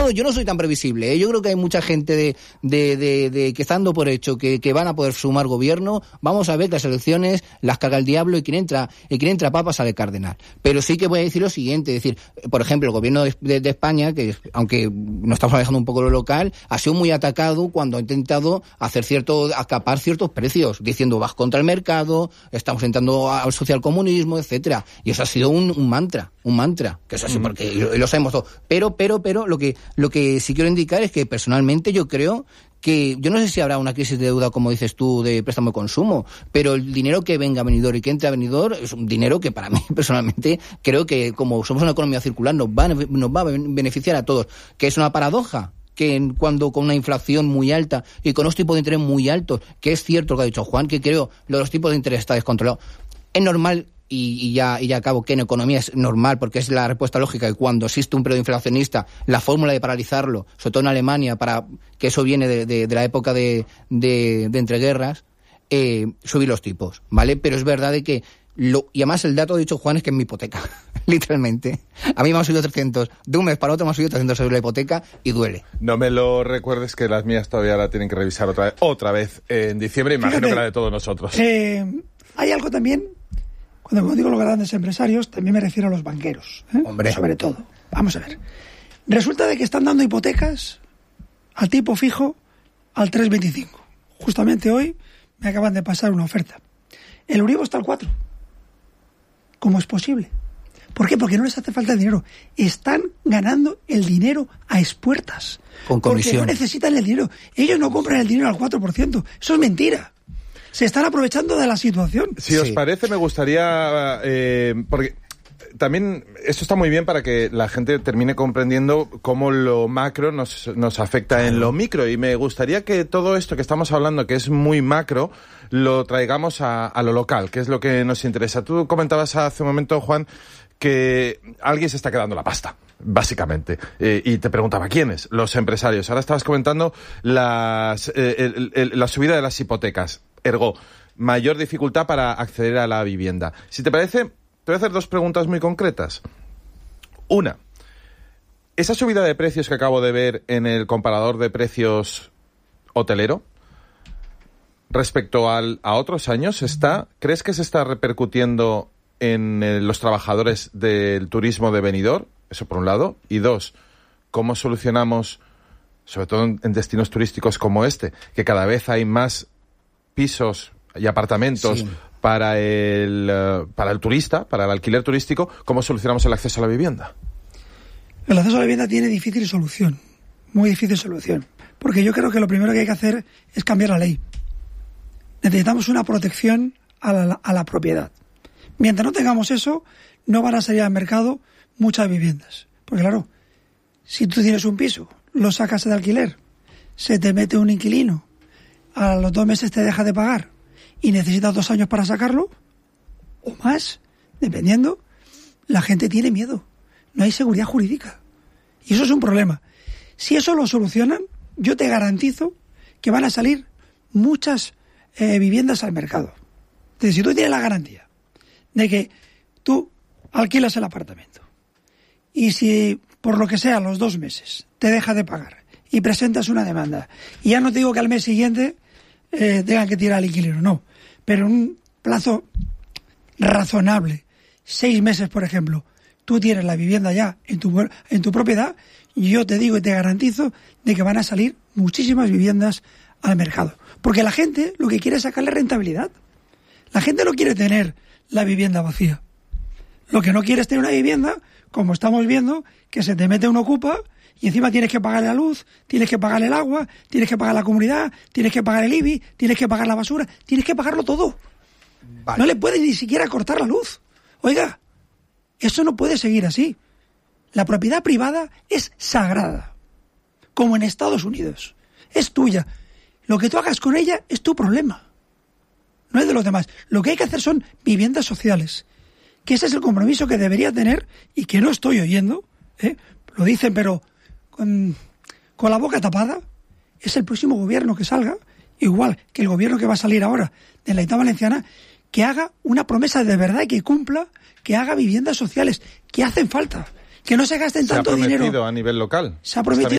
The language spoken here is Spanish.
yo no soy tan previsible, ¿eh? Yo creo que hay mucha gente de que está dando por hecho que van a poder sumar gobierno. Vamos a ver que las elecciones las caga el diablo y quien entra papa sale cardenal. Pero sí que voy a decir lo siguiente, es decir, por ejemplo, el gobierno de España, que aunque nos estamos alejando un poco lo local, ha sido muy atacado cuando ha intentado acapar ciertos precios, diciendo vas contra el mercado, estamos entrando al socialcomunismo, etcétera. Y eso ha sido un mantra, que eso sí, porque lo sabemos todo. Pero lo que sí quiero indicar es que personalmente yo creo que, yo no sé si habrá una crisis de deuda, como dices tú, de préstamo de consumo, pero el dinero que venga a Benidorm y que entre a Benidorm es un dinero que para mí personalmente creo que, como somos una economía circular, nos va a beneficiar a todos. Que es una paradoja, que cuando con una inflación muy alta y con unos tipos de interés muy altos, que es cierto lo que ha dicho Juan, que creo los tipos de interés están descontrolados, es normal. Y ya acabo que en economía es normal, porque es la respuesta lógica, que cuando existe un periodo inflacionista, la fórmula de paralizarlo, sobre todo en Alemania, para que eso viene de la época de entreguerras, subir los tipos, ¿vale? Pero es verdad de que y además el dato que ha dicho Juan es que es mi hipoteca, literalmente. A mí me han subido 300, de un mes para otro me han subido 300 euros la hipoteca y duele. No me lo recuerdes, que las mías todavía la tienen que revisar otra vez en diciembre, imagino. Fíjate, que la de todos nosotros. Hay algo también. Cuando digo los grandes empresarios, también me refiero a los banqueros, ¿eh? Hombre. Sobre todo. Vamos a ver. Resulta de que están dando hipotecas a tipo fijo al 3,25. Justamente hoy me acaban de pasar una oferta. El Euribor está al 4. ¿Cómo es posible? ¿Por qué? Porque no les hace falta dinero. Están ganando el dinero a expuertas. Con comisión. Porque no necesitan el dinero. Ellos no compran el dinero al 4%. Eso es mentira. Se están aprovechando de la situación. Si os parece, me gustaría... porque también esto está muy bien para que la gente termine comprendiendo cómo lo macro nos afecta en lo micro. Y me gustaría que todo esto que estamos hablando, que es muy macro, lo traigamos a lo local, que es lo que nos interesa. Tú comentabas hace un momento, Juan, que alguien se está quedando la pasta, básicamente. Y te preguntaba, ¿quiénes? Los empresarios. Ahora estabas comentando la subida de las hipotecas. Ergo, mayor dificultad para acceder a la vivienda. Si te parece, te voy a hacer dos preguntas muy concretas. Una, esa subida de precios que acabo de ver en el comparador de precios hotelero, respecto a otros años, ¿crees que se está repercutiendo en los trabajadores del turismo de Benidorm? Eso por un lado. Y dos, ¿cómo solucionamos, sobre todo en destinos turísticos como este, que cada vez hay más pisos y apartamentos para el turista, para el alquiler turístico? ¿Cómo solucionamos el acceso a la vivienda? El acceso a la vivienda tiene difícil solución, muy difícil solución, porque yo creo que lo primero que hay que hacer es cambiar la ley. Necesitamos una protección a la propiedad. Mientras no tengamos eso, no van a salir al mercado muchas viviendas. Porque claro, si tú tienes un piso, lo sacas de alquiler, se te mete un inquilino, a los 2 meses te deja de pagar y necesitas 2 años para sacarlo, o más, dependiendo, la gente tiene miedo. No hay seguridad jurídica. Y eso es un problema. Si eso lo solucionan, yo te garantizo que van a salir muchas viviendas al mercado. Entonces, si tú tienes la garantía de que tú alquilas el apartamento y si por lo que sea a los 2 meses te deja de pagar y presentas una demanda, y ya no te digo que al mes siguiente tengan que tirar al inquilino, no, pero en un plazo razonable, 6 meses por ejemplo, tú tienes la vivienda ya en tu propiedad, yo te digo y te garantizo de que van a salir muchísimas viviendas al mercado. Porque la gente lo que quiere es sacarle rentabilidad. La gente no quiere tener la vivienda vacía. Lo que no quiere es tener una vivienda, como estamos viendo, que se te mete un ocupa y encima tienes que pagar la luz, tienes que pagar el agua, tienes que pagar la comunidad, tienes que pagar el IBI, tienes que pagar la basura, tienes que pagarlo todo. Vale. No le puedes ni siquiera cortar la luz. Oiga, eso no puede seguir así. La propiedad privada es sagrada, como en Estados Unidos. Es tuya. Lo que tú hagas con ella es tu problema. No es de los demás. Lo que hay que hacer son viviendas sociales. Que ese es el compromiso que debería tener y que no estoy oyendo. Lo dicen, pero con la boca tapada. Es el próximo gobierno que salga, igual que el gobierno que va a salir ahora de la Comunidad Valenciana, que haga una promesa de verdad y que cumpla, que haga viviendas sociales, que hacen falta. Que no se gasten tanto dinero. ¿Se ha prometido a nivel local? Se ha prometido.